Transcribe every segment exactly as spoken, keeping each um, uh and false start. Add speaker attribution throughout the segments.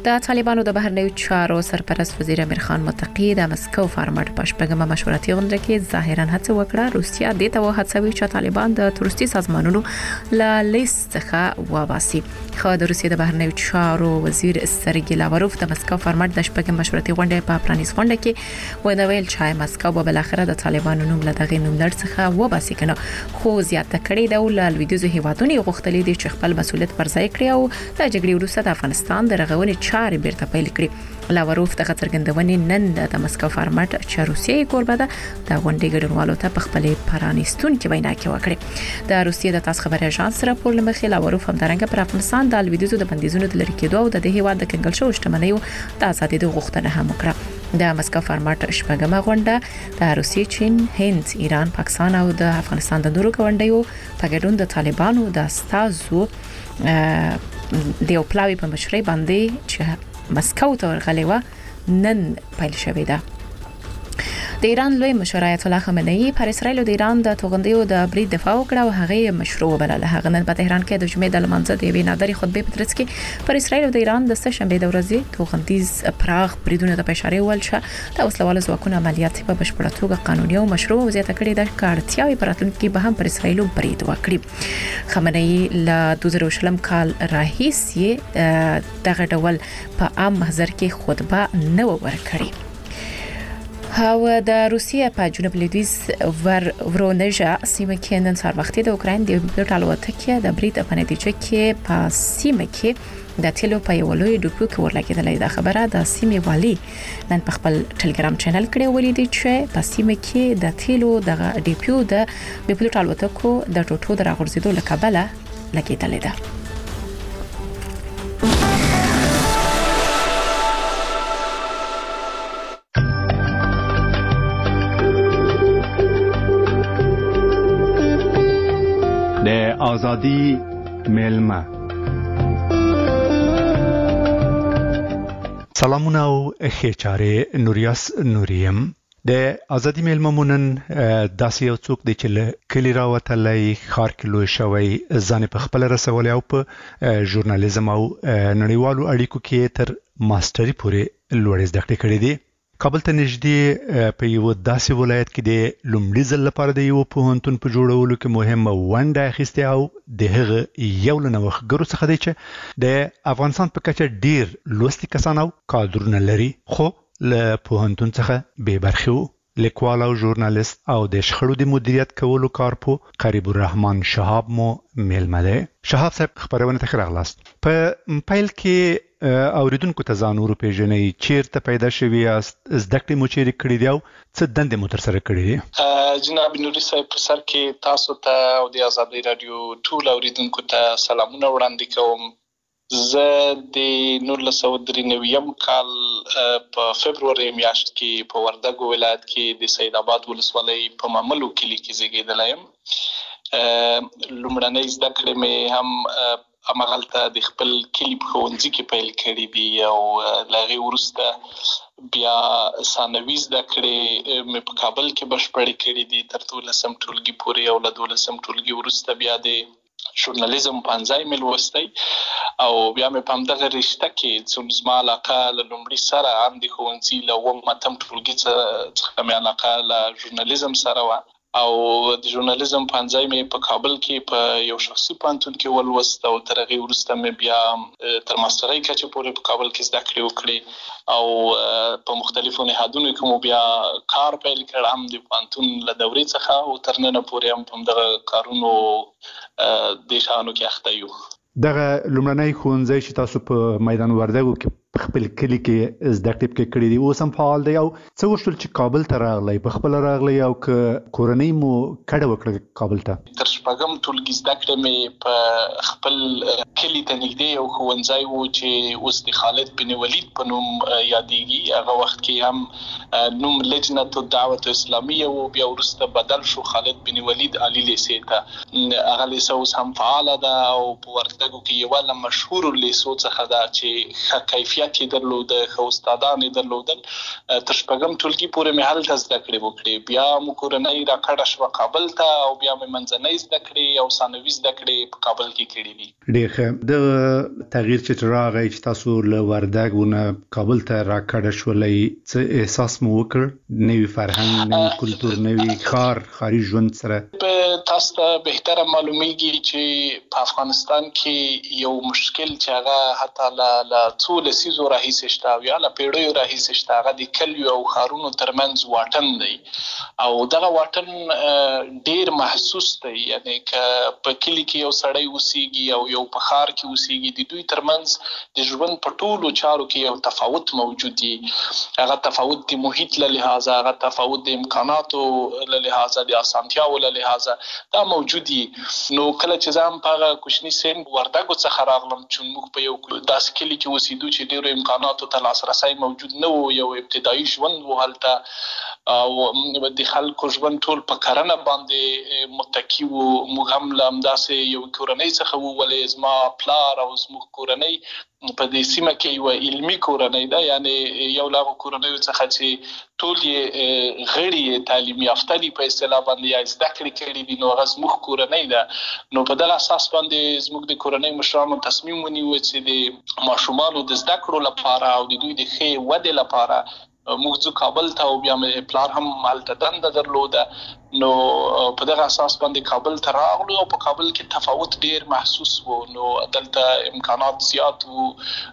Speaker 1: د طالبانو د بهرنیو چارو سرپرست وزیر امیر خان متقی د مسکو فارمټ په شپږمه مشورتي غونډه کې ظاهرا هڅه وکړه روسیا د ته وهڅوي چې طالبان د تروریستي سازمانونو له لیست څخه وباسي. خو د روسیا د بهرنیو چارو وزیر سرګی لاوروف د مسکو فارمټ د شپږمه مشورتي غونډه په پرانیز غونډه کې وینا ویل چې مسکو به بل اخر د طالبانو نوم له دغه نوم لړ څخه وباسي کنه، خو زیاته کړي د ول لویدیزو هیوادونو غوښتلې دي چې خپل مسولیت پر ځای کړي او د جګړې وروسته د افغانستان د رغونې چارې بیرته پیل کړي. لاوروف د څرګندونې نن د مسکو فارمټ چې روسیې کوربه ده د غونډې ګډونوالو ته په خپل پرانیستون کې وینا کې وکړه. د روسیې د تاس خبري اژانس راپور لمخې لاوروف همدارنګه پر افغانستان د لویدیزو د بندیزونو د لری کېدو او د هیواد د کنګل شو شتمنیو د ازادۍ د غوښتنه هم وکړه. د مسکو فارمټ شپږمه غونډه د روسیې، چین، هند، ایران، پاکستان او د افغانستان د نورو ګوندونو په ګډون د طالبانو د استازو د یو پلاوی په مشرۍ باندې چې مسکو ته ورغلې و نن پیل شوې ده. د ایران لوی مشر آیت الله خامنه‌ای پر اسرائیل او د ایران د توغندیو د برید دفاع وکړه او هغه مشروع وبلله. هغه نن په تهران کې د جمعې د لمانځه د یوې نادرې خطبې په ترڅ کې پر اسرائیل او د ایران د سه شنبې د ورځې توغندیز پراخ بریدونه د اشاره ول چې د وسلوال ځواکونو عملیات په بشپړه توګه قانوني او مشروع او زیاته کړې د کارتیاوي پراتونکو به هم پر اسرائیل برید وکړي. خامنه‌ای له دوه زره شلم کال راهیسې دغه ډول په عام محضر کې خطبه نه ورکړي. او د روسیې په جنوب لویدیځ ور ورونژا سیمه کې نن سهار وختي د اوکراین د بیرټ الوتکې د برید په نتیجه کې په سیمه کې د تیلو په یو لوی ډوپو کې ورلګیدلې. د خبره د سیمه والی نن په خپل ټلګرام چینل کې ولیدل چې په سیمه کې د تیلو د ډیپو د بیرټ الوتکو د ټوټو د راغورځېدو لکبله لګیدلې ده.
Speaker 2: آزادی میلمه. سلامونه او خیچاره نوریاس نوریم. د آزادی میلمه مونن داسې یو څوک دی چې له کلی راوتلی خار کې لوی شوی ځان په خپل رسولي او په ژورنالیزم او نړیوالو اړیکو کې تر ماستري پورې لوړ زده کړې کړې دي. کابل ته نږدې په یو داسې ولایت کې د لومړي ځل لپاره د یو پوهنتون په جوړولو کې مهمه ونډه اخیستې او د هغه یو له نوښتګرو څخه دی چې د افغانستان په کچه ډیر لوستي کسان او کادرونه لري خو له پوهنتون څخه بې برخې وو. لیکوال او ژورنالیست او د شخړو د مدیریت کولو کارپو قریب الرحمن شهاب مو میلمه دی. شهاب صاحب خبرونه ته راغلاست. په پیل کې اوریدونکو ته ځان ور پیژنئ، چیرته پیدا شوی یاست، زده کړې مو چیرې کړې دي او څه دندې مو ترسره کړې دي؟
Speaker 3: جناب نوري صاحب په سر کې تاسو ته او د آزادۍ رادیو ټول اوریدونکو ته سلامونه وړاندې کوم. زه د نولس سوه درې نوي کال په فبروري میاشت کې په وردګو ولایت کې د سید آباد ولسوالۍ په ماملو کلي کې زیږیدلی یم. لومړنۍ زده کړې مې هم همغلته د خپل کلي په ښوونځي کې پیل کړي دي او له هغې وروسته بیا ثانوي زده کړې مې په کابل کې بشپړې کړي دي تر دولسم ټولګي پورې او له دولسم ټولګي وروسته بیا د ژورنالیزم پنځای مې لوستی او بیا مې په همدغه رشته کې څومره زما علاقه له لومړي سره هم د ښوونځي له اووم اتم ټولګي څخه مې علاقه له ژورنالیزم سره وه او د ژورنالیزم پنځای مې په کابل کې په یو شخصي پوهنتون کې ولوست او تر هغې وروسته مې بیا تر ماسترۍ کچې پورې په کابل کې زده کړې وکړې او په مختلفو نهادونو کې مو بیا کار پیل کړ، هم د پوهنتون له دورې څخه او تر ننه پورې هم په همدغه کارونو د شانو کې اخته یو.
Speaker 2: دغه لومړنی ښوونځی چې تاسو په میدان وردګو کې په خپل کلي کې زده کړې کړې دي اوس هم فعال دی او څه وشول چې کابل ته راغلی، په خپله راغلی او که کورنۍ مو کډه وکړه کابل ته؟
Speaker 3: تر شپږم ټولګي زده کړې مې په خپل کلي ته نږدې یو ښوونځی و چې اوس د خالد بن ولید په نوم یادېږي. هغه وخت کې هم نوم لجنة الدعوة اسلامیه و، بیا وروسته بدل شو خالد بن ولید عالی لیسې ته. هغه لیسه اوس هم فعاله ده او په وردګو کې یوه له مشهورو لیسو څخه ده چې ښه کیفیت ظرفیت یې درلود، ښه استادان یې درلودل. تر شپږم ټولګي پورې مې هلته زده کړې وکړې. بیا مو کورنۍ راکډه شوه کابل ته او بیا مې منځنۍ زده کړې او ثانوي زده کړې په کابل کې کړې دي.
Speaker 2: ډېر ښه. د تغییر چې راغی چې تاسو له وردګونه کابل ته راکډه شولئ، څه احساس مو وکړ؟ نوي فرهنګ، نوي کلتور، نوي ښار، ښاري ژوند سره؟
Speaker 3: تاسو ته بهتره معلومیږي چې په افغانستان کې یو مشکل چې هغه حتی له څو لسیزو راهیسې شته او یا له پیړیو راهیسې شته، هغه د کلیو او ښارونو ترمنځ واټن دی او دغه واټن ډېر محسوس دی. یعنی که په کلي کې یو سړی اوسیږي او یو په ښار کې اوسیږي، د دوی ترمنځ د ژوند په ټولو چارو کې یو تفاوت موجود دی. هغه تفاوت د محیط له لحاظه، هغه تفاوت د امکاناتو له لحاظه، د اسانتیاو له لحاظه دا موجود دي. نو کله چې زه هم په هغه کوچني سن وردګو څخه راغلم چې موږ په یو داسې کلي کې اوسېدو چې ډېرو امکاناتو ته لاسرسی موجود نه و، یو ابتدایي ژوند و هلته او د خلکو ژوند ټول په کرنه باندې متکی و. موږ هم له همداسې یو کورنۍ څخه وو، ولې زما پلار او زموږ کورنۍ په دې سیمه کې یو علمي کورنۍ ده، یعنی یو له هغو کورنیو څخه چې ټول یې غړي تعلیم یافته دي په اصطلاح باندې یا زده کړې کړي دي، نو هغه زموږ کورنۍ ده. نو په دغه اساس باندې زموږ د کورنۍ مشرانو تصمیم ونیو چې د ماشومانو د زده کړو لپاره او د دوی د ښې ودې لپاره موږ ځو کابل ته او بیا مې پلار هم هلته دنده درلوده. نو په دغه اساس باندې کابل ته راغلو او په کابل کې تفاوت ډیر محسوس و. نو دلته امکانات زیات وو،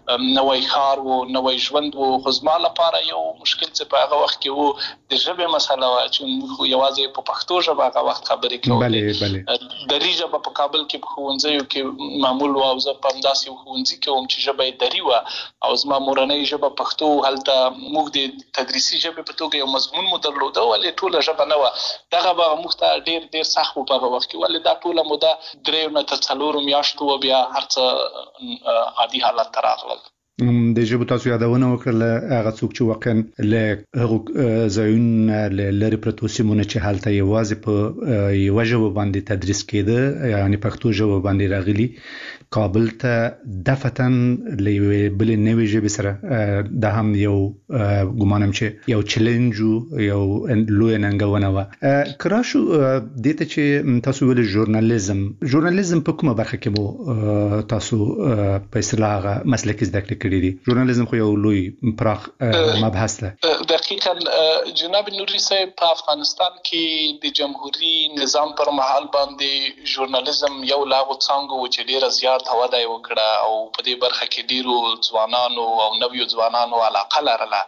Speaker 3: نوی ښار وو، نوی ژوند وو. خو زما لپاره یو مشکل چې په هغه وخت کې وو د ژبې مسله وه چې موږ یوازې په پښتو ژبه هغه وخت خبرې کولې. دري ژبه په کابل کې په ښوونځیو کې معمول وه او زه په همداسې یو ښوونځي کې وم چې ژبه یې دري وه او زما مورنۍ ژبه پښتو. هلته موږ د تدریسي ژبې په توګه یو مضمون مو درلوده، ولې ټوله ژبه نه وه. دغه به موږ ته ډېر ډېر سخت و په هغه وخت کې، ولې دا ټوله موده دریو نه تر څلورو میاشتو و، بیا هر څه عادي حالت ته راغلل.
Speaker 2: د ژبو تاسو یادونه وکړله، هغه څوک چې واقعا له هغو ځایونو له لرې پرتو سیمونو چې هلته یوازې په یوه ژبه باندې تدریس کېده، یعنې پښتو ژبه باندې راغلي، کابل ته دفعتاً له یوې بلې نوې ژبې سره، دا هم یو ګمانم چې یو چلنج و، یو لویه ننګونه وه. که راشو دې ته چې تاسو ویلې ژورنالیزم، ژورنالیزم په کومه برخه کې مو تاسو په اصطلاح هغه مسلکي زده کړې کړي دي؟ ژورنالیزم خو یو لوی پراخ مبحث ده.
Speaker 3: دقیقاً جناب نوري صاحب، په افغانستان کې د جمهوریت نظام پر مهال باندې ژورنالیزم یو لا غو څانګه و چې ډیره زیات وده یې وکړه او په دې برخه کې ډیرو ځوانانو او نویو ځوانانو علاقه لرله.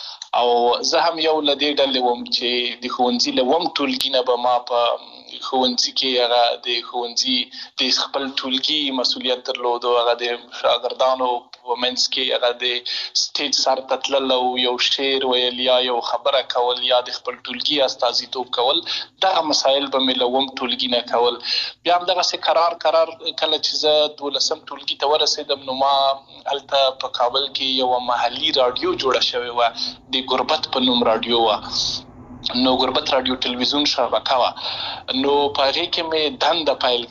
Speaker 3: او زه هم یو له دې ډلې وم چې د ښوونځي له اووم ټولګي نه به ما په ښوونځي کې هغه د ښوونځي د خپل ټولګي مسؤلیت درلود او هغه د شاګردانو په منځ کې هغه د سټیج سر ته تلل او یو شعر ویل یا یو خبره کول یا د خپل ټولګي استازیتوب کول. دغه مسایل به مې له اووم ټولګي نه کول. بیا همدغسې قرار قرار کله چې زه دولسم ټولګي ته ورسېدم، نو ما هلته په کابل کې یوه محلي راډیو جوړه شوې وه، د ګربت په نوم راډیو وه. نو ګربت راډیو ټلویزیون شبکه وه. نو په هغې کې مې دنده پیل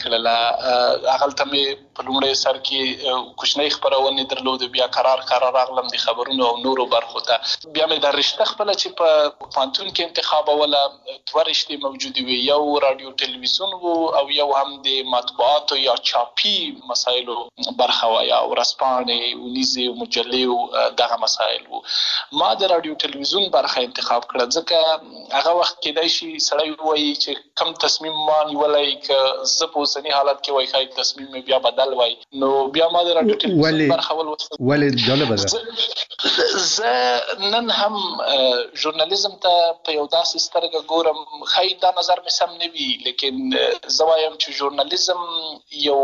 Speaker 3: کړله. هغلته مې په لومړی سر کې کوچنۍ خپرونې درلودې، بیا قرار قرار راغلم د خبرونو او نورو برخو ته. بیا مې دا رشته خپله چې په پوهنتون کې انتخابوله، دوه رشتې موجودې وې، یو راډیو ټلویزیون و او یو هم د مطبوعاتو یا چاپي مسایلو برخه وه، یا ورځپاڼې، اونیزې، مجلې، دغه مسایل و. ما د راډیو ټلویزیون برخه انتخاب کړه ځکه هغه وخت کېدای شي سړی ووایي چې کم تصمیم ما نیولی، که زه په اوسني حالت کې وایي ښایي تصمیم مې بیا بدل وای. نو بیا ما د راډیو ټلویزیون برخه ولوستله.
Speaker 2: ولې جالبه ده؟
Speaker 3: زه نن هم ژورنالیزم ته په یو داسې سترګه ګورم، ښایي دا نظر مې سم نه وي، لیکن زه وایم چې ژورنالیزم یو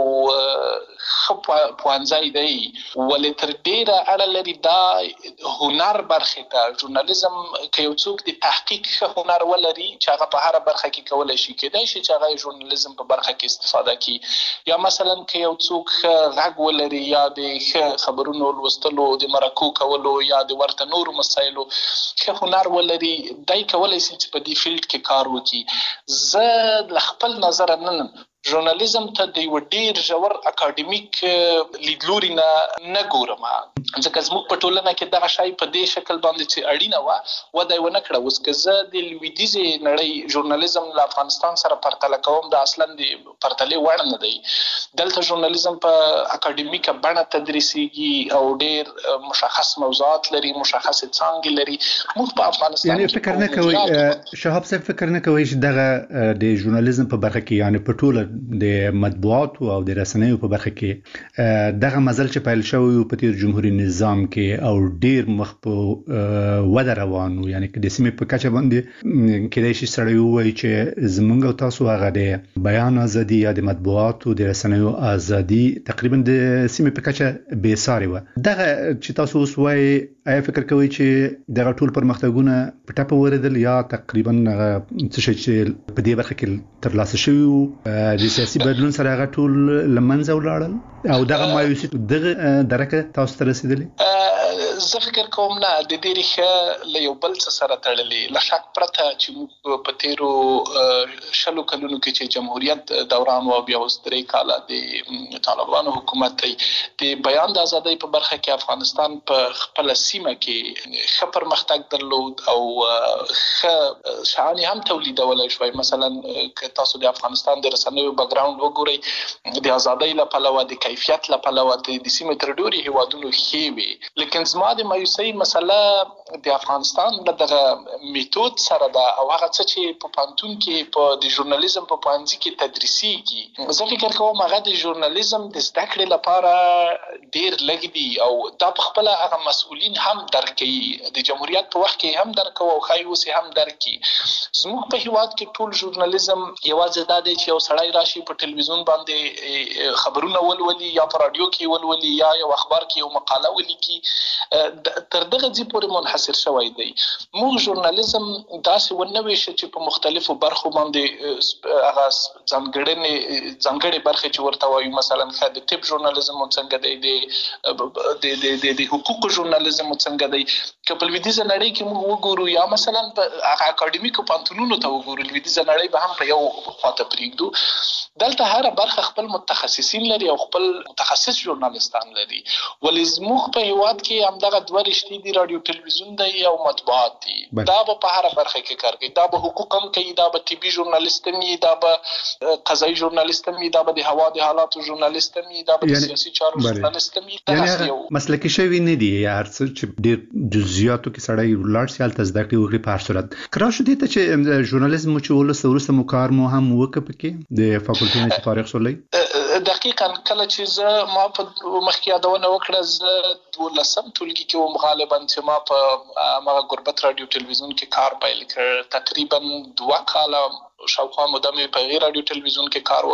Speaker 3: ښه پوهنځی دی، ولې تر ډېره اړه لري دا هنر برخې ته. ژورنالیزم که یو څوک د تحقیق ښه هنر ولري چې هغه په هره برخه کې کولی شي، کېدای شي چې هغه ژورنالیزم په برخه کې استفاده کړي. یا مثلا که یو څوک ښه غږ ولري یا د ښه خبرونو لوستلو، د مرکو کولو یا د ورته نورو مسایلو ښه هنر ولري، دی کولی شي چې په دې فیلډ کې کار وکړي. زه له خپل نظره نن ژورنالیزم ته د یو ډیر ژور اکاډمیک لیدلوري نه نه ګورم، ځکه زموږ په ټولنه کې دغه شی په دې شکل باندې چې اړینه وه وده یې ونه کړه. اوس که زه د لویدیځې نړۍ ژورنالیزم له افغانستان سره پرتله کوم، دا اصلا د پرتلې وړ نه دی. دلته ژورنالیزم په اکاډمیکه بڼه تدریسیږي او ډیر مشخص موضوعات لري، مشخص څانګې لري. موږ په افغانستان
Speaker 2: یعنی فکر نه کوي شهاب صاحب فکر نه کوي چې دغه د ژورنالیزم په برخه کې، یعنی په ټوله د مطبوعات او د رسنیو په برخه کې دغه مزل چې پیل شوی په تیر جمهوریت نظام کې او ډیر مخ په وده روانو، یعنی که د سیمې په کچه باندې کېدای شي سړی ووایي چې زمونږ او تاسو هغه د بیان ازادي یا د مطبوعات او د رسنیو ازادي تقریبا د سیمې په کچه بې ساري وه. دغه چې تاسو اوس وایي آیا فکر کوي چې دغه ټول پرمختګونه په ټپه ورېدل یا تقریبا هغه څه شي چې په دې برخه کې ترلاسه شوي وو د سیاسي بدلون سره هغه ټول له منځه ولاړل او دغه مایوسي دغه درکه تاسو ته رسېدلې؟
Speaker 3: زه فکر کوم نه، د دې ریښه له یو بل څه سره تړلې. له شک پرته چې موږ په تیرو شلو کلونو کې چې جمهوریت دوران و بیا اوس درې کاله د طالبانو حکومت دی، د بیان د ازادۍ په برخه کې افغانستان په خپله سیمه کې ښه پرمختګ درلود او ښه شعانې هم تولیدولی شوی. مثلا که تاسو د افغانستان د رسنیو بیکګراوند وګورئ، د ازادۍ له پلوه، د کیفیت له پلوه د سیمې تر ډېرو هېوادونو ښې وې. لیکن زما د مایوسۍ مسله د افغانستان له دغه میتود سره ده او هغه څه چې په پوهنتون کې په د ژورنالیزم په پوهنځي کې تدریسیږي. زه فکر کوم هغه د ژورنالیزم د زده کړې لپاره ډېر لږ دي او دا په خپله هغه مسؤلین هم درک کوي. د جمهوریت په وخت کې هم درک کوو او ښایي اوس هم درک کړي. زموږ په هېواد کې ټول ژورنالیزم یوازې دا دی چې یو سړی راشي په ټلویزیون باندې خبرونه ولولي یا په راډیو کې ولولي یا یو اخبار کې یو مقاله ولیکي، تر دغه ځای پورې منحصر شوی دی. موږ ژورنالیزم داسې ونه ویشه چې په مختلفو برخو باندې هغه ځانګړنې ځانګړې برخې چې ورته وایو، مثلا ښه د طب ژورنالیزم څنګه دی، د د حقوقو ژورنالیزم څنګه دی. که په لویدیځه نړۍ کې موږ وګورو یا مثلا په هغه اکاډمیکو پوهنتونونو ته وګورو، لویدیځه نړۍ به هم په یو خواته پرېږدو. دلته هره برخه خپل متخصصین لري او خپل متخصص ژورنالیستان لري. ولې زموږ په هېواد کې همدغه دوه رشتې دي، راډیو ټلویزیون دی او مطبوعات دي. دا به په هره برخه کې کار کوي، دا به حقوق هم کوي، دا به طبي ژورنالیست هم وي، دا به قضایي ژورنالیست هم وي، دا به د هوا د حالاتو ژورنالیست هم وي، دا به د سیاسي چارو ژورنالیست هم وي.
Speaker 2: یعنې مسلکي شوي نه دي، هر څه چې ډېر جزئیاتو کې سړی ولاړ شي هلته زده کړې وکړي په هر صورت. که راشو دې ته چې ژورنالیزم چې ولسته وروسته مو کار مو هم وکړه پکې د فاکولټي نه چې فارغ شولی؟
Speaker 3: دقیقاً کله چې زه ما په مخکې یادونه وکړه، زه دولسم ټولګي کې وم غالبا چې ما په هغه غربت راډیو ټلویزیون کې کار پیل کړ. تقریبا دوه کاله شاوخوا موده مې په غیر راډیو ټلویزیون کې کار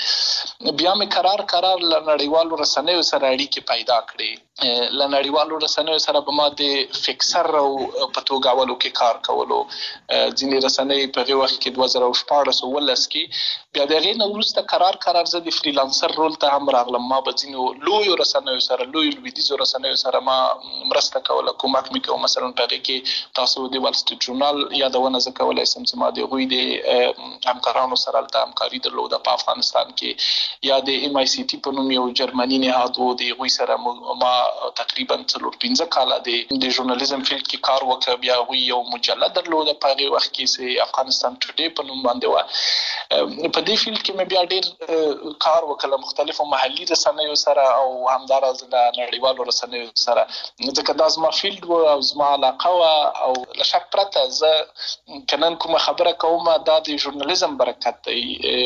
Speaker 3: وکړ. بیا مې قرار قرار له نړیوالو رسنیو سره اړیکې پیدا کړې. له نړیوالو رسنیو سره به ما د فکسر او په توګاولو کې کار کولو. ځینې رسنۍ په هغې وخت کې دوه زره شپاړس اوولس کې. بیا د هغې نه وروسته قرار قرار زه د فریلانسر رول ته هم راغلم. ما به ځینو لویو رسنیو سره، لویو لویدیځو رسنیو سره ما مرسته کوله، کومک مې کوه. مثلا په هغې کې تاسو د وال سټریټ ژورنال یادونه زه کولی سم چې ما د هغوی د همکارانو سره هلته همکاري درلوده په افغانستان کې، یا د ایم آی سی ټي په نوم یو جرمني نهاد و، د هغوی سره ما تقریبا څلور پنځه کاله د ژورنالیزم فیلډ کې کار وکړ. بیا هغوی یو مجله درلوده په هغې وخت کې چې افغانستان ټوډې په نوم باندې وه. په دې فیلډ کې مې بیا ډېر کار وکړ مختلفو محلي رسنیو سره او همداراز له نړیوالو رسنیو سره، ځکه دا زما فیلډ و او زما علاقه وه. او له شک پرته زه که نن کومه خبره کوم دا د ژورنالیزم برکت دی.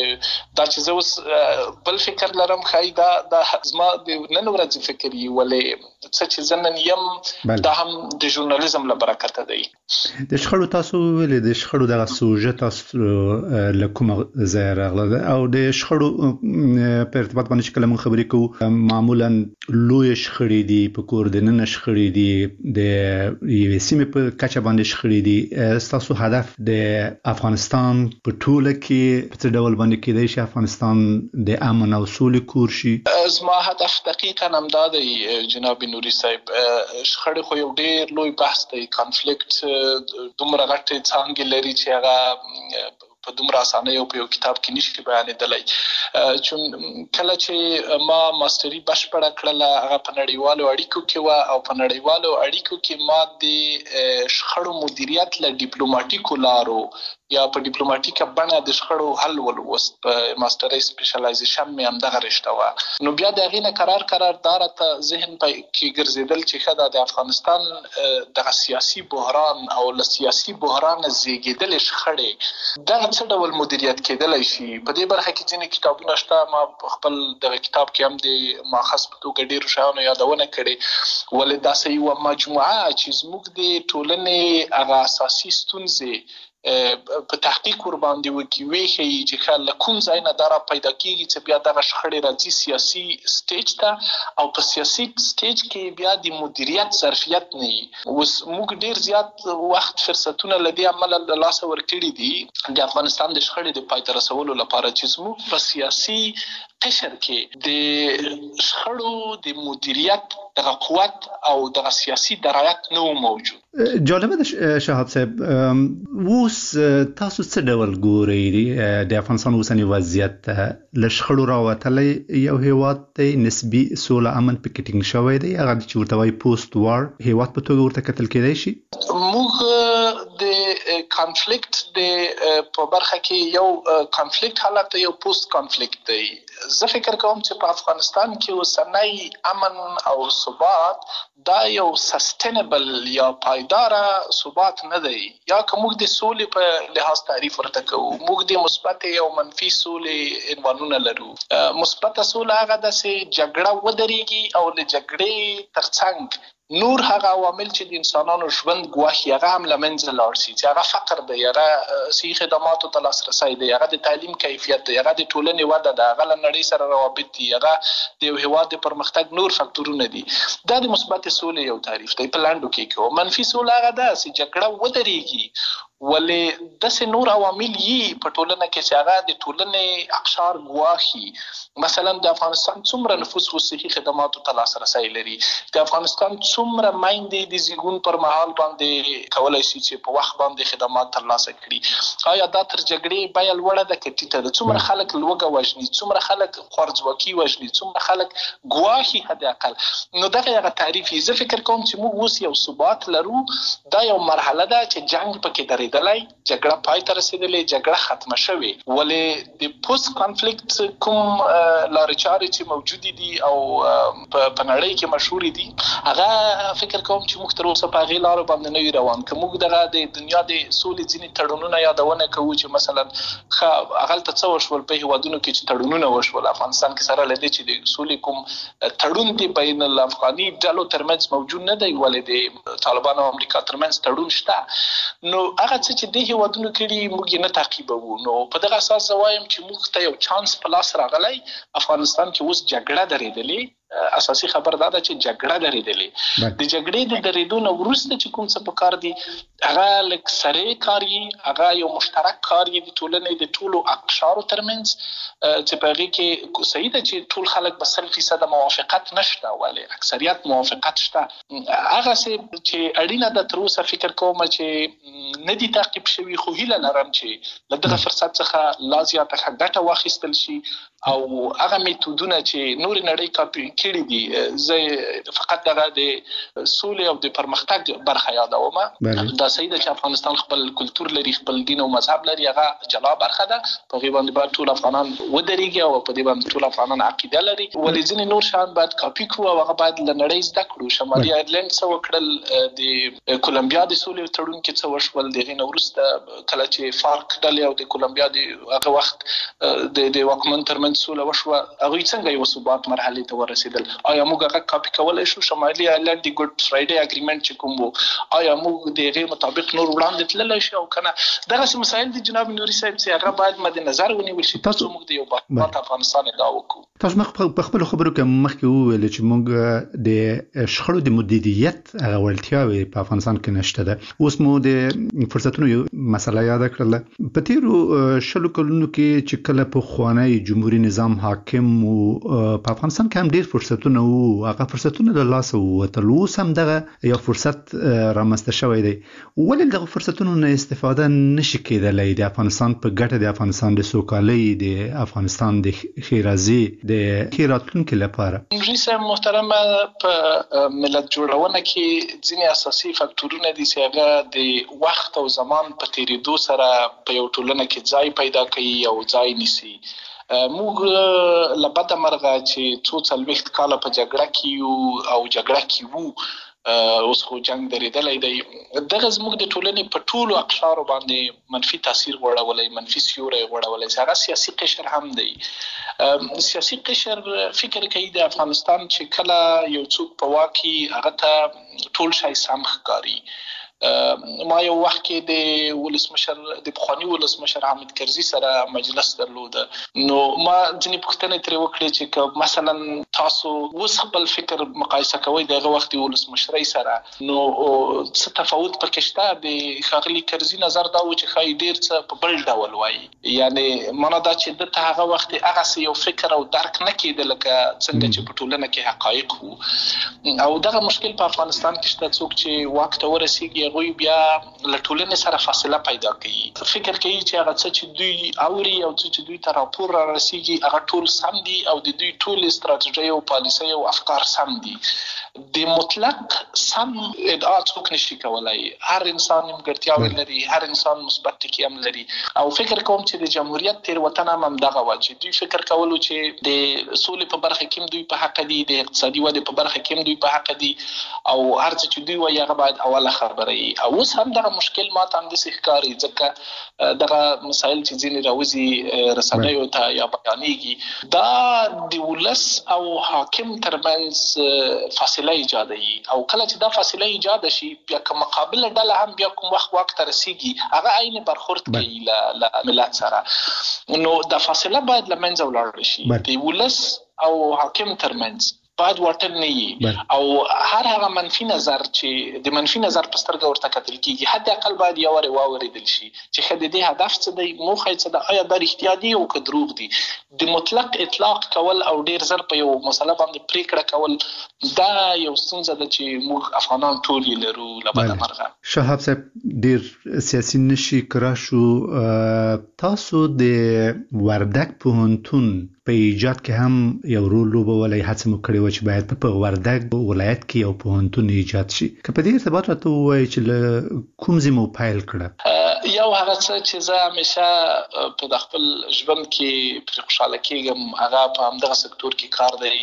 Speaker 3: دا چې زه اوس بل فکر لرم ښایي دا دا زما د نن ورځې فکر وي، ولې څه چې زه نن یم دا هم د ژورنالیزم له برکته دی.
Speaker 2: د شخړو تاسو ویلې د شخړو دغه سوژه تاسو له کومه ځایه راغله او د شخړو په ارتباط باندې چې کله موږ خبرې کوو معمولا لویې شخړې دي، په کور دننه شخړې دي، د یوې سیمې په کچه باندې شخړې دي. ستاسو هدف د افغانستان په ټوله کې په څه ډول باندې کېدای شي افغانستان د امن او سولې کور شي؟
Speaker 3: زما هدف دقیقاً همدا دی جناب نوري صاحب. شخړې خو یو ډېر لوی بحث دی، کانفلیکټ دومره غټې څانګې لري چې هغه په دومره اسانۍ او په یو کتاب کې نشي بیانېدلی. چې کله چې ما ماستري بشپړه کړله هغه په نړیوالو اړیکو کې وه او په نړیوالو اړیکو کې ما د شخړو مدیریت له ډیپلوماټیکو لارو یا په ډیپلوماټیکه بڼه د شخړو حل ولوست. په ماستري سپیشلایزیشن مې همدغه رشته وه. نو بیا د هغې نه قرار قرار دا راته ذهن کې ګرځېدل چې ښه ده د افغانستان دغه سیاسي بحران او له سیاسي بحرانه زیږېدلې شخړې دغه څه ډول مدیریت کېدلی شي. په دې برخه کې ځینې کتابونه شته. ما په خپل دغه کتاب کې هم د ماخذ په توګه ډېرو شیانو یادونه کړې. ولې داسې یوه مجموعه چې زموږ د ټولنې هغه اساسي ستونزې په تحقیق ور باندې وکي ویښي چې ښه له کوم ځای نه دا را پیدا کېږي چې بیا دغه شخړې راځي سیاسي سټیج ته او په سیاسي سټیج کې بیا د مدیریت ظرفیت نه وي. اوس موږ ډېر زیات وخت فرصتونه له دې امله له لاسه ورکړي دي د افغانستان د شخړې د پای ته رسولو لپاره چې زموږ په سیاسي قشر کې د شخړو د مدیریت دغه قوت او دغه سیاسي درایت نه موجود.
Speaker 2: جالبه ده شهاب صاحب، اوس تاسو څه ډول ګورئ د افغانستان اوسنی وضعیت له شخړو راوتلی یو هیواد دی، نسبي سوله امن پکې ټینګ شوی دی، هغه چې ورته وایي پوسټ وار هیواد په توګه ورته کتل کېدای شي؟
Speaker 3: موږ د کانفلیکټ د په برخه کې یو کانفلیکټ حالت یو پوسټ کانفلیکټ دی. زه فکر کوم چې په افغانستان کې اوسنی امن او ثبات دا یو سستینبل یا پایداره ثبات نه دی. یا که موږ د سولې په لحاظ تعریف ورته کوو، موږ د مثبت او منفي سولې عنوانونه لرو. مثبت سوله هغه ده چې جګړه ودرېږي او له جګړې ترڅنګ نور هغه عوامل چې د انسانانو ژوند ګواښي هغه هم له منځه لاړ شي، چې هغه فقر دی، هغه صحي خدماتو ته لاسرسی دی، هغه د تعلیم کیفیت دی، هغه د ټولنې وده ده، هغه له نړۍ سره روابط دي، هغه د یو هېواد د پرمختګ نور فکتورونه دي. دا د مثبت سولې یو تعریف دی په لنډو کې کوو. منفي سوله هغه ده چې جګړه ودرېږي ولې داسې نور عوامل یي په ټولنه کې چې هغه د ټولنې اقشار ګواښي. مثلا د افغانستان څومره نفوس و صحي خدماتو ته لاسرسی لري، د افغانستان څومره میندې د زیږون پر مهال باندې کولی شي چې په وخت باندې خدمات ترلاسه کړي. آیا دا تر جګړې بیه لوړه ده که ټیټه ده؟ څومره خلک لوږه وژني، څومره خلک خوارځواکي وژني، څومره خلک ګواښي حد اقل. نو دغه هغه تعریف یې. زه فکر کوم چې موږ اوس یو ثبات لرو. دا یو مرحله ده چې جنګ پکې درېدلی، جګړه پای ته رسېدلې، جګړه ختمه شوې. ولې د پوسټ کانفلیکټ کوم لارې چارې چې موجودې دي او په نړۍ کې مشهورې دي هغه فکر کوم چې موږ تر اوسه په هغې لارو باندې نه وي روان. که موږ دغه د دنیا د سولې ځینې تړونونه یادونه کوو چې مثلا ښه هغلته څه وشول په هېوادونو کې چې تړونونه وشول، افغانستان کې سره له دې چې د سولې کوم تړون دی بین الافغاني ډلو ترمنځ موجود نه دی، ولې د طالبانو او امریکا ترمنځ تړون شته. نو هغه څه چې دې هېوادونو کړي موږ یې نه تعقیبوو. نو په دغه اساس زه وایم چې موږ ته یو چانس په لاس راغلی. افغانستان کې اوس جګړه درېدلې. اساسي خبر دا ده چې جګړه درېدلې. د جګړې د درېدو نه وروسته چې کوم څه پکار دي هغه لږ سرې کار یي، هغه یو مشترک کار یي د ټولنې د ټولو اقشارو ترمنځ چې په هغې کې صحیح ده چې ټول خلک به سل فیصده موافقت نشته، ولې اکثریت موافقت شته. هغسې چې اړینه ده تر اوسه فکر کوم چې نه دي تعقیب شوي، خو هیله لرم چې له دغه فرصت څخه لا زیاته ښه ګټه واخیستل شي او هغه میتودونه چې نورې نړۍ کاپي کړي دي. زه فقط دغه د سولې او د پرمختګ برخه یادوم. دا صحیح ده چې افغانستان خپل کلتور لري، خپل دین او مذهب لري، هغه جلا برخه ده. په هغې باندې باید ټول افغانان ودرېږي او په دې باندې ټول افغانان عقیده لري. ولې ځینې نور شیان باید کاپي کړو او هغه باید له نړۍ زده کړو. شمالي ایرلنډ څه وکړل، د کولمبیا د سولې تړون کې څه وشول، د هغې نه وروسته کله چې فارک ډلې او د کولمبیا د هغه وخت د واکمن ترمنځ سوله وشوه، هغوی څنګه یو ثبات مرحلې ته ورسېدل؟ آیا موږ هغه کاپي کولی شو؟ شمالي ایرلنډ د ګډ فرایډې اګریمنټ چې کوم و، آیا موږ د هغې مطابق نور وړاندې تللی شو او که نه؟ دغسې مسایل دي جناب نوري صاحب چې هغه باید مد نظر ونیول شي ترڅو موږ د یو باثباته افغانستان ادعا وکړو.
Speaker 2: تاسو مخ په خپلو خبرو کې مخکې وویل چې موږ د شخړو د مدیریت هغه وړتیاوې په افغانستان کې نشته ده. اوس مو د فرصتونو یو مسله یاده کړله. په تېرو شلو کلونو کې چې کله پخوانی جمهوري ټولي نظام حاکم او په افغانستان کې هم ډیر فرصتونه وو، هغه فرصتونه د لاسه ووتل، اوس هم دغه یو فرصت رامنځته شوی دی. ولې دغه فرصتونو نه استفاده نشي کېدلی د افغانستان په ګټه، د افغانستان د سوکالۍ، د افغانستان د ښېرازي، د ښې راتلونکي لپاره؟
Speaker 3: ریسه محترمه، په ملت جوړونه کې ځینې اساسي فاکتورونه دي چې هغه د وخت او زمان په تیریدو سره په یو ټولنه کې ځای پیدا کوي او ځای نیسي. موږ له بده مرغه چې څو څلوېښت کاله په جګړه کې یو او جګړه کې وو، اوس خو جنگ درېدلی دی. دغه زموږ د ټولنې په ټولو اقشارو باندې منفي تاثیر غوړولی، منفي سیوری غوړولی، چې هغه سیاسي قشر هم دی. سیاسي قشر فکر کوي د افغانستان چې کله یو څوک په واک کې هغه ته ټول شی سم ښکاري. ما یو وخت کې د ولسمشر د پخواني ولسمشر حامد کرزي سره مجلس درلوده، نو ما ځینې پوښتنې ترې وکړې چې که مثلا تاسو اوس خپل فکر مقایسه کوئ د هغه وخت د ولسمشرۍ سره، نو څه تفاوت پکې شته؟ د ښاغلي کرزي نظر دا و چې ښایي ډېر څه په بل ډول وایي، یعنې معنا دا چې ده ته هغه وخت هغسې یو فکر او درک نه کېده لکه څنګه چې په ټولنه کې حقایق وو. او دغه مشکل په افغانستان کې شته، څوک چې واک ته ورسېږي هغوی بیا له ټولنې سره فاصله پیدا کوي، فکر کوي چې هغه څه چې دوی اوري او څه چې دوی ته راپور را رسېږي هغه ټول سم دي او د دوی ټولې ستراتیژۍ او پالیسۍ او افکار سم دي. د مطلق سم ادعا څوک نشي کولای، هر انسان نیمګړتیاوې لري، هر انسان مثبت ټکي هم لري. او فکر کوم چې د جمهوریت تېروتنه هم همدغه وه چې دوی فکر کولو چې د سولې په برخه کې هم دوی په حقه دي، د اقتصادي ودې په برخه کې هم دوی په حقه دي، او هر څه چې دوی وایي هغه باید اوله خبره وي. او اوس هم دغه مشکل ما ته همداسې ښکاري، ځکه دغه مسایل چې ځینې راوځي رسنیو ته یا بیانېږي، دا د ولس او حاکم ترمنځ فاصله ایجادوي. او کله چې دا فاصله ایجاد شي، بیا که مقابله ډله هم بیا کوم وخت واک ته رسېږي هغه عین برخورد کوي له ملت سره، نو دا فاصله باید له منځه ولاړه شي. د ولس او حاکم ترمنځ باید واټن نه وي، او هر هغه منفي نظر چې د منفي نظر په سترګه ورته کتل کېږي حد اقل باید یو وارې واورېدل شي چې ښه د دې هدف څه دی، موخه یې څه ده، آیا دا رښتیا دي او که دروغ دي. د مطلق اطلاق کول او ډېر زر په یو مسله باندې پرېکړه کول دا یو ستونزه ده چې موږ افغانان ټول یې لرو له بده مرغه.
Speaker 2: شهاب صاحب ډېر سیاسي نشي کرا شو، تاسو د وردګ پوهنتون په ایجاد کې هم یو رول لوبولی، هڅه مو کړې وه چې باید په وردګ ولایت کې یو پوهنتون ایجاد شي. که په دې ارتباط راته ووایي چې له کوم ځای مو پیل کړه؟
Speaker 3: یو هغه څه چې زه همیشه په د خپل ژوند کې پرې خوشحاله کېږم هغه په همدغه سکتور کې کار دی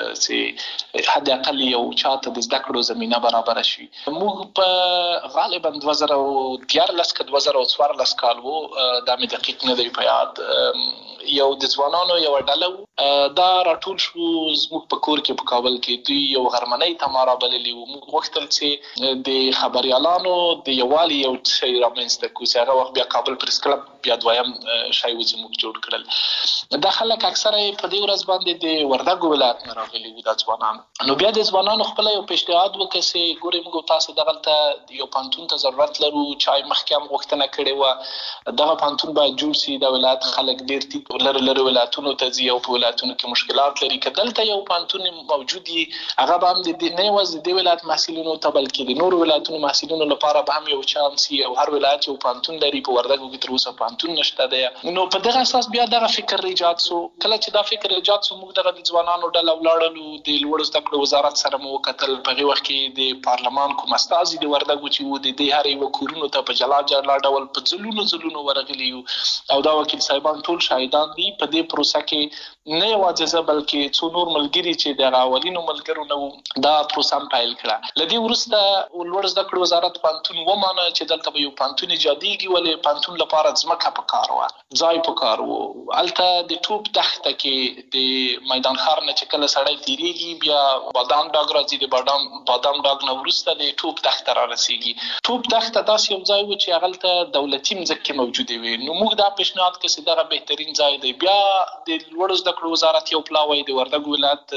Speaker 3: چې حد اقل یو چاته د زده کړو زمینه برابره شي. موږ په غالبا دوه زره دیارلس که دوه زره څوارلس کال و، دا مې دقیق نه دی په یاد، یو د ځوانانو یو ډله و، دا راټول شو زموږ په کور کې په کابل کې، دوی یو غرمنۍ ته ما رابللي وو. موږ غوښتل چې د خبریالانو د یووالي یو شی رامنځته کړو چې هغه وخت بیا کابل پریس کلب بیا دویم شی و چې موږ جوړ کړل. دا خلک اکثره په دې ورځ باندې د وردګو ولایت نه راغلي وو دا ځوانان. نو بیا د ځوانانو خپله یو پیشنهاد وکړ چې ګورئ موږ تاسو دغلته یو پوهنتون ته ضرورت لرو، چا یې مخکې هم غوښتنه کړې وه دغه پوهنتون باید جوړ شي. د ولایت خلک ډېر دي، لرې لرې ولایتونو ته ځي او په ولایتونو کې مشکلات لري. که دلته یو پوهنتون موجود وي هغه به هم د نه یوازې د دې ولایت محصلینو ته بلکې د نورو ولایتونو محصلینو لپاره به هم یو چانس وي، او هر ولایت یو پوهنتون لري. په وردګو کې تر اوسه پوهنتون نشته دی. نو په دغه اساس بیا دغه فکر ایجاد سو. کله چې دا فکر ایجاد سو موږ دغه د ځوانانو ډله ولاړلو، د لوړو زده کړو وزارت سره مو وکتل. په هغې وخت کې د پارلمان کوم استازي د وردګو چې وو د دې هر یوه کورونو ته په جلا جلا ډول په ځلونو ځلونو ورغلي یو، او دا وکیل صاحبان ټول شاهدان دي. په دې پروسه کې نه یوازې زه بلکې څو نور ملګري چې د هغه اولینو ملګرو نه وو دا پروسه هم پیل کړه. له دې وروسته لوړ زده کړو وزارت پوهنتون ومانه چې دلته به یو پوهنتون ایجادېږي، ولې پوهنتون لپاره ځمکه پکار وه، ځای پکار و. هلته د توپ دښته کې د میدان ښار نه چې کله سړی تېرېږي بیا بادام ډاګ راځي، د بادام بادام ډاګ نه وروسته د توپ دښته را رسېږي. توپ دښته داسې یو ځای و چې هغلته دولتي مځکې موجودې وې. نو موږ دا پیشنهاد کړ چې دغه بهترین ځای دی. بیا د لوړو زده زده کړو وزارت یو پلاوی د وردګ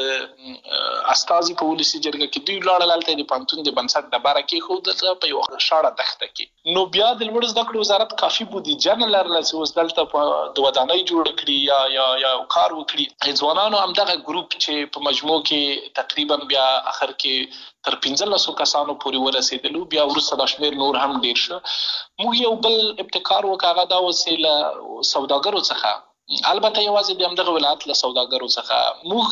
Speaker 3: ولایت استازي په ولسي جرګه کې دوی لاړل هلته د پوهنتون د بنسټ ډبره کېښودله په یوه شاړه دښته کې. نو بیا د لوړو زده کړو وزارت کافي بودیجه نه لرله چې اوس دلته د ودانۍ جوړه کړي یا یا یا کار وکړي. ځوانانو همدغه ګروپ چې په مجموع کې تقریبا بیا اخر کې تر پنځلسو کسانو پورې ورسېدلو، بیا وروسته دا شمېر نور هم ډېر شه. موږ یو بل ابتکار وکړ، هغه دا وسې له سوداګرو څخه، البته یوازې د همدغه ولایت له سوداګرو څخه موږ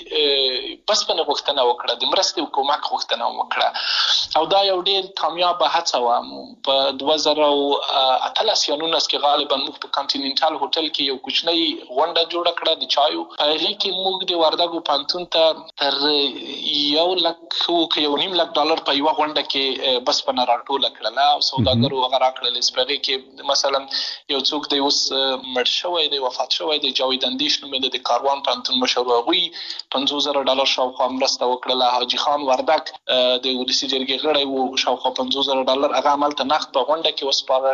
Speaker 3: د بسپنې غوښتنه وکړه، د مرستې او کومک غوښتنه وکړه، او دا یو ډېر کامیابه هڅه وه. په دوه زره اتلس یا نولس کې غالبا موږ په کانټیننټال هوټل کې یو کوچنۍ غونډه جوړه کړه د چایو. په هغې کې موږ د وردګو پوهنتون ته تر یو لک یو نیم لک ډالر په یوه غونډه کې بسپنه راټوله کړله، او سوداګرو هغه راکړل. په هغې کې مثلا یو څوک دی اوس مړ شوی دی، وفات شوی دی، جاوید اندیش نومېده، د کاروان پوهنتون مشر، هغوی پنځوس زره ډالر شاوخوا مرسته وکړله. حاجي خان وردګ د ولسي جرګې غړی و، شاوخوا پنځوس زره ډالر هغه هملته نقد په غونډه کې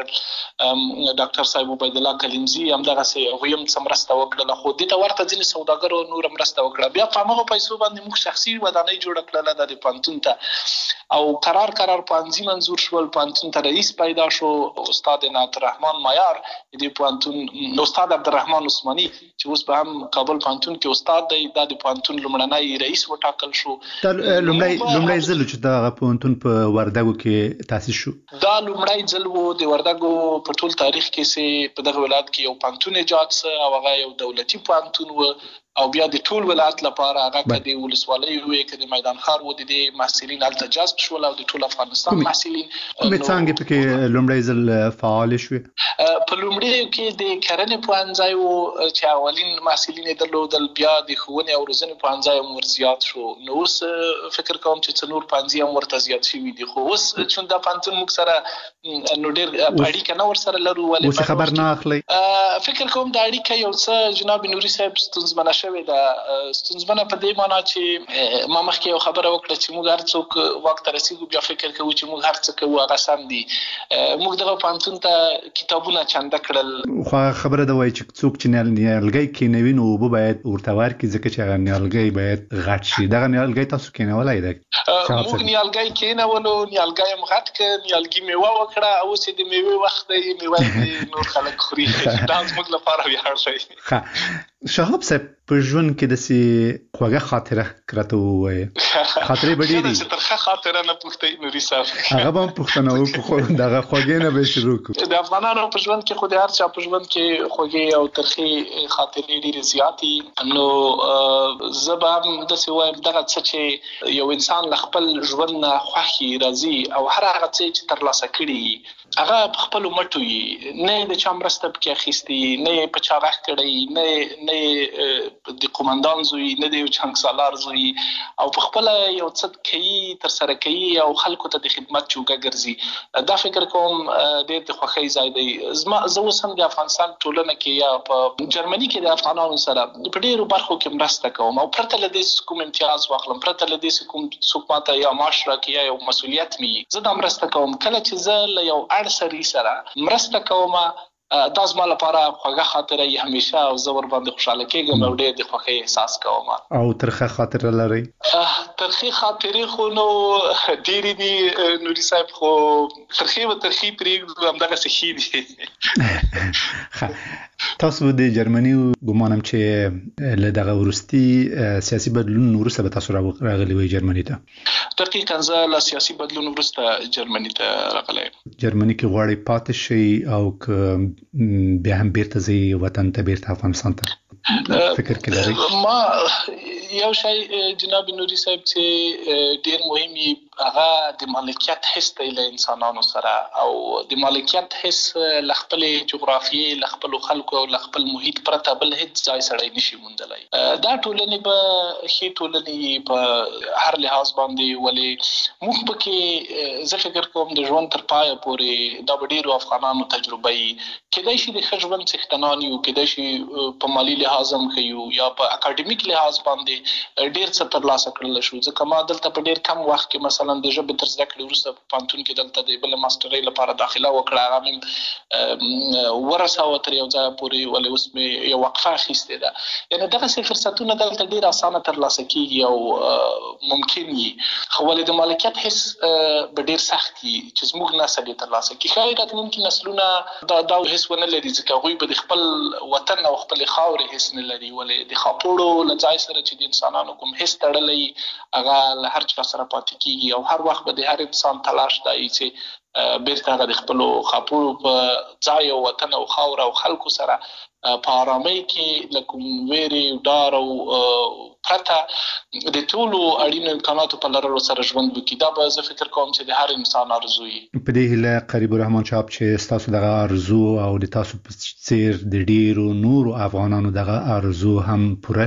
Speaker 3: وسپارل. ډاکټر صاحب عبید الله کلیمزي همدغسې هغوی هم څه مرسته وکړله، خو دې ته ورته ځینې سوداګرو نوره مرسته وکړه. بیا په همغو پیسو باندې موږ شخصي ودانۍ جوړه کړله د دې پوهنتون ته، او قرار قرار پوهنځي منظور شول. پوهنتون ته رئیس پیدا شو، استاد عنایت الرحمن مایار، د پوهنتون استاد عبدالرحمن عثماني چې اوس به هم کابل پوهنتون کې استاد دی، دا د پوهنتون لومړنی رئیس وټاکل شو.
Speaker 2: لومړی لومړی ځل چې دا پوهنتون په وردګو کې تاسیس شو، دا
Speaker 3: لومړی ځل و د وردګو په ټول تاریخ کې چې په دغه ولایت کې یو پوهنتون ایجاد سه، او هغه یو دولتي پوهنتون و، او بیا د ټول ولایت لپاره هغه که د ولسوالۍ وي که د میدان ښار و، د دې محصلین هلته جذب شول، او د ټول افغانستان محصلین.
Speaker 2: کومې څانګې پکې لومړی ځل فعالې شوې؟
Speaker 3: په لومړیو کې د کرنې پوهنځی و چې اولین محصلین یې درلودل، بیا د ښوونې او روزنې پوهنځی هم ور زیات شو. نو اوس فکر کوم چې څه نور پوهنځي هم ورته زیات شوي دي، خو اوس چون دا پوهنتون موږ سره نو ډېر اړیکه نه ورسره لرو.
Speaker 2: ولې خبر نه اخلئ؟
Speaker 3: فکر کوم دا اړیکه یو څه جناب نوري صاحب ستونزمنه شوې ده. ستونزمنه په دې معنا چې ما مخکې یو خبره وکړه چې موږ هر څوک واک ته رسېږو بیا فکر کوو چې موږ هر څه کوو هغه سم دي. موږ دغه پوهنتون ته کتابونه چنده کړل،
Speaker 2: خو خبره ده وایي چې څوک چې نیالګی کېنوي نو اوبه باید ورته ورکړي، ځکه چې هغه نیالګی باید غټ شي. دغه نیالګی تاسو کېنولی دی؟
Speaker 3: موږ نیالګی کېنولو، نیالګی هم غټ کړ، نیالګي میوه وکړه، او اوس یې د میوې وخت دی، میوه یې نور خلک خوري. دا زموږ لپاره ویاړ دی.
Speaker 2: شهاب صاحب، په ژوند کې داسې خوږه خاطره راته ووایه. خاطرې به ډېرې
Speaker 3: چې ترخه خاطره نه پوښتئ نوري صاحب،
Speaker 2: هغه به هم پوښتنه وکړو، خو دغه خوږې نه به شروع کړو.
Speaker 3: د افغانانو په ژوند کې خو د هر چا په ژوند کې خوږې او ترخې خاطرې ډېرې زیاتې. نو زه به هم داسې وایم دغه څه چې یو انسان له خپل ژوند نه خوښ راځي، او هر هغه څه چې ترلاسه کړي هغه په خپلو مټو وي، نه یې د چا مرسته پکې اخیستې، نه یې په چا غږ کړی، نه نه یې د قومندان زوی، نه د یو چانګ زوی، او په خپله یو څه کوي، ترسره کوي، او خلکو ته د خدمت جوګه ګرځي. دا فکر کوم ډېر د خوښۍ ځای دی. زما زه اوس هم د افغانستان ټولنه کې یا په جرمني کې د افغانانو سره په ډېرو برخو کې مرسته کوم، او پرته له دې کوم امتیاز واخلم، پرته له دې کوم څوک ماته یا معاش راکړي یا یو مسؤلیت مې وي، زه دا مرسته کوم. کله چې زه له یو اړ سړي سره مرسته کوم، دا زما لپاره خوږه خاطره یې همیشه، او زه ورباندې خوشحاله کېږم او ډېر د خوښۍ احساس کوم.
Speaker 2: او ترخه خاطره لرئ؟
Speaker 3: ترخې خاطرې خو نو ډېرې دي نوري صاحب، خو ترخې به ترخې پرېږدو، همدغسې ښې دي.
Speaker 2: تاسو د جرمني ګمانم چې له دغه وروستي سیاسي بدلون وروسته به تاسو راغلي وئ جرمني ته؟
Speaker 3: دقیقاً زه له سیاسي بدلون وروسته جرمني ته راغلی یم.
Speaker 2: جرمني کې غواړئ پاتې شئ او که بیا هم بیرته ځئ وطن ته، بیرته افغانستان ته فکر کې لرئ؟
Speaker 3: ما یو شی جناب نوري صاحب چې ډېر مهم وي، هغه د مالکیت حس دی له انسانانو سره، او د مالکیت حس له خپلې جغرافیې، له خپلو خلکو او له خپل محیط پرته بل هېڅ ځای سړی نشي موندلی. دا ټولنې به ښې ټولنې په هر لحاظ باندې، ولې موږ پکې زه فکر کوم د ژوند تر پایه پورې دا به ډېرو افغانانو تجربه وي. کیدای شي د ښه ژوند څښتنان یو، کیدای شي په مالي لحاظ هم ښه یو، یا په اکاډمیک لحاظ باندې ډېر څه ترلاسه کړلی شو، ځکه ما دلته په ډېر کم وخت کې مثلا افغانان د ژبې تر زده کړې وروسته په پوهنتون کې دلته د بل ماسترۍ لپاره داخله وکړه، هغه مې ورساوه تر یو ځایه پورې، ولې اوس مې یو وقفه اخیستې ده. یعنې دغسې فرصتونه دلته ډېر اسانه ترلاسه کېږي او ممکن وي، خو ولې د مالکیت حس به ډېر سخت وي چې زموږ نسل یې ترلاسه کړي. ښایي راتلونکي نسلونه دا دا حس ونه لري، ځکه هغوی به د خپل وطن او خپلې خاورې حس نه لري، ولې د خاپوړو له ځای سره چې د انسانانو کوم حس تړلی هغه له هر چا سره پاتې کېږي، او هر وخت به د هر انسان تلاش دا وي چې بیرته هغه د خپلو خاپوړو په ځای او وطن او خاوره او خلکو سره په آرامۍ کې له کوم ویرې ډار او پرته د ټولو اړینو امکاناتو په لرلو سره ژوند وکړي. دا به زه فکر کوم چې د هر انسان ارزو وي.
Speaker 2: په دې هیله قریب الرحمن صاحب چې ستاسو دغه ارزو او د تاسو په څیر د ډیرو نورو افغانانو دغه ارزو هم پوره